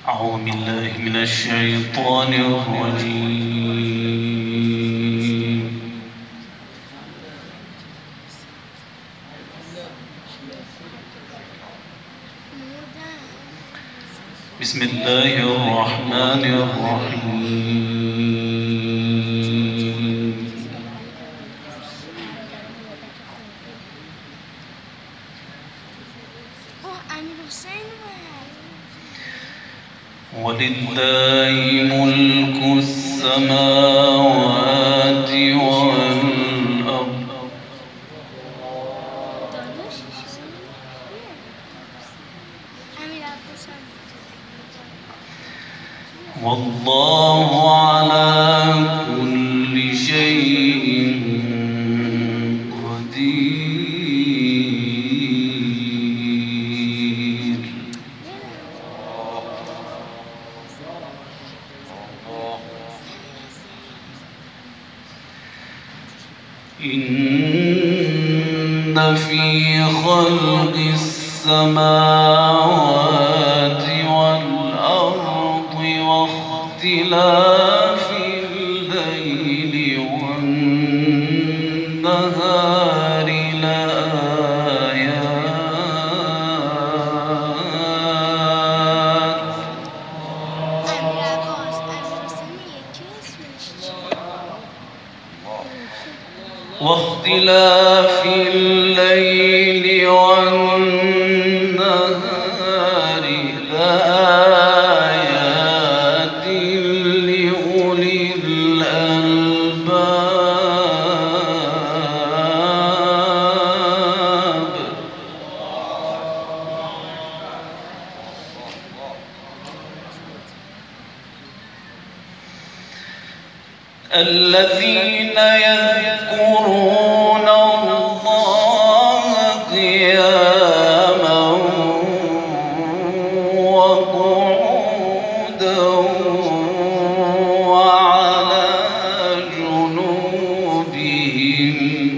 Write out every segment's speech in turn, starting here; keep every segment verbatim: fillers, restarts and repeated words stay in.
أعوذ بالله من الشيطان الرجيم. بسم الله الرحمن الرحيم. ولله ملك السماوات والأرض والله على كل شيء قدير. إن في خلق السماوات والأرض واختلاف الليل والنهار لآيات واختلاف الليل والنهار لآيات لأولي الألباب. الذين يذكرون الله قياما وقعودا وعلى جنوبهم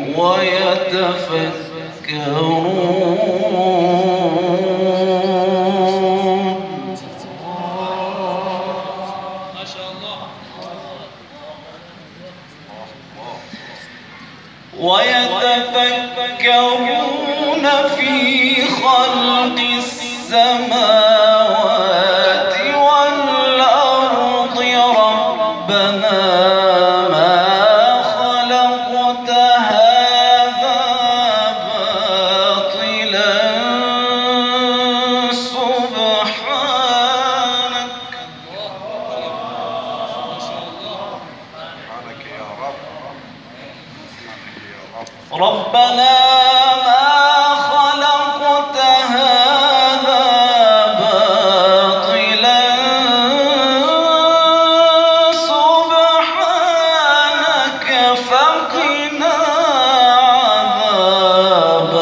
ويتفكرون ويتفكرون في خلق السماوات والأرض ربنا ما خلقت هذا باطلا سبحانك ربنا ما خلقت هذا باطلا سبحانك فقنا عذاب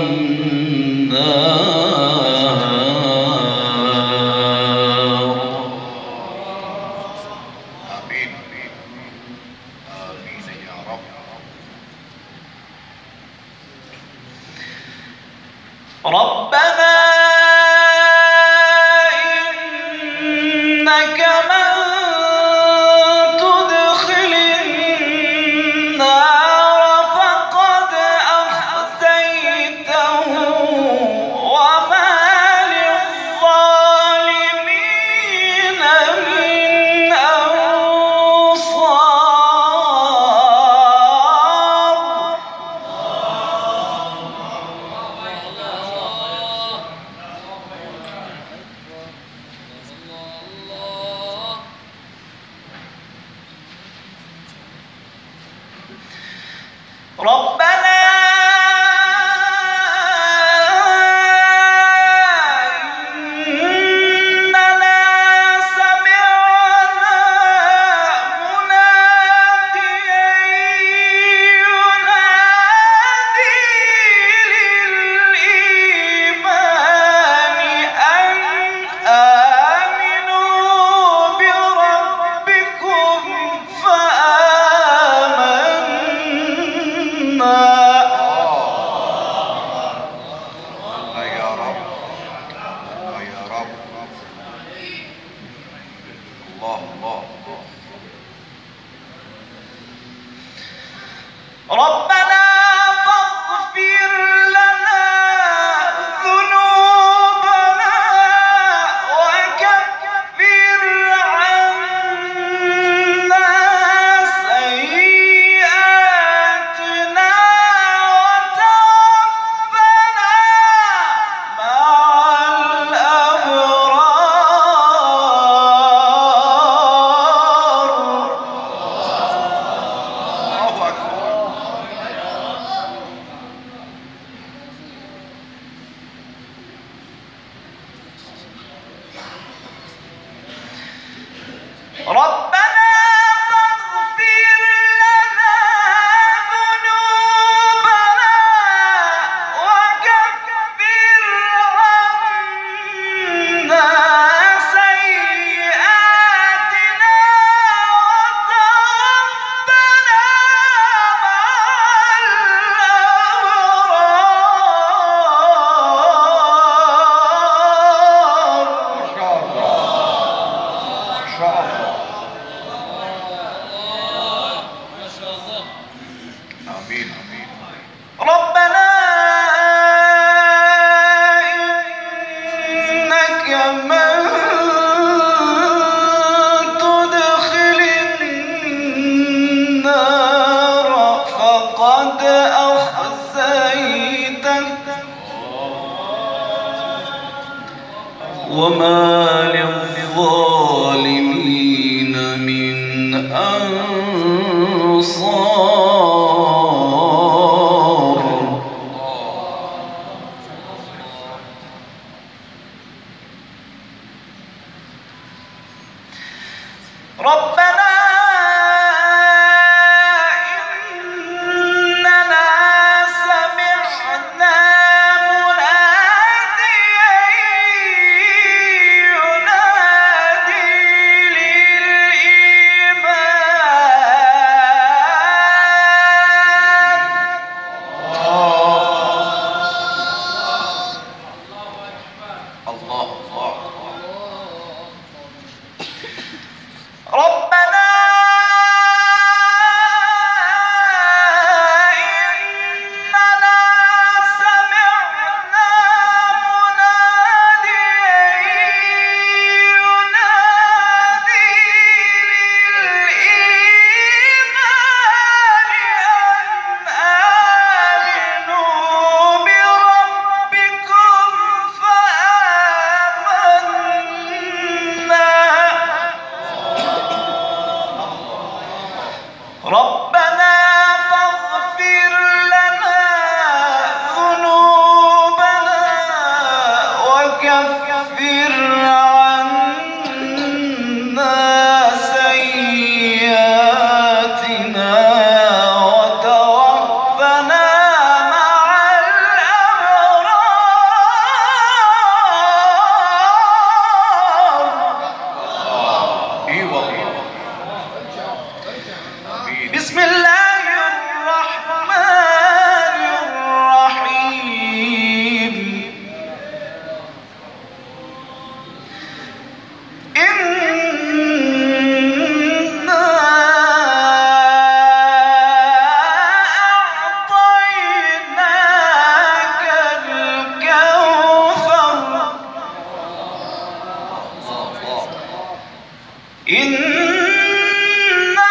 النار. آمين آمين يا رب. الله الله. ربنا فاغفر لنا ذنوبنا وكفر عنا سيئاتنا وتوفنا مع الأبرار. الله أكبر. ربنا فاغفر لنا ذنوبنا وكفر عنا سيئاتنا وتوفنا مع الأبرار. ما شاء الله. ما شاء الله. آمين آمين. ربنا إنك من تدخل النار فقد أخزيته وما للظالمين من أنصار. ربنا إننا سمعنا مناديا ينادي للإيمان. الله الله. ربنا إننا سمعنا مناديا ينادي للإيمان أن آمنوا بربكم فآمنا. ربنا فاغفر لنا ذنوبنا وكفر عنا سيئاتنا وتوفنا مع الأبرار. إي والله. آمين. بسم الله الرحمن الرحيم. إنا أعطيناك الكوثر. إنا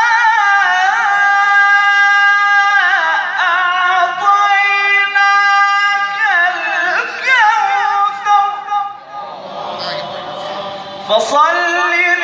أعطيناك الكوثر فصل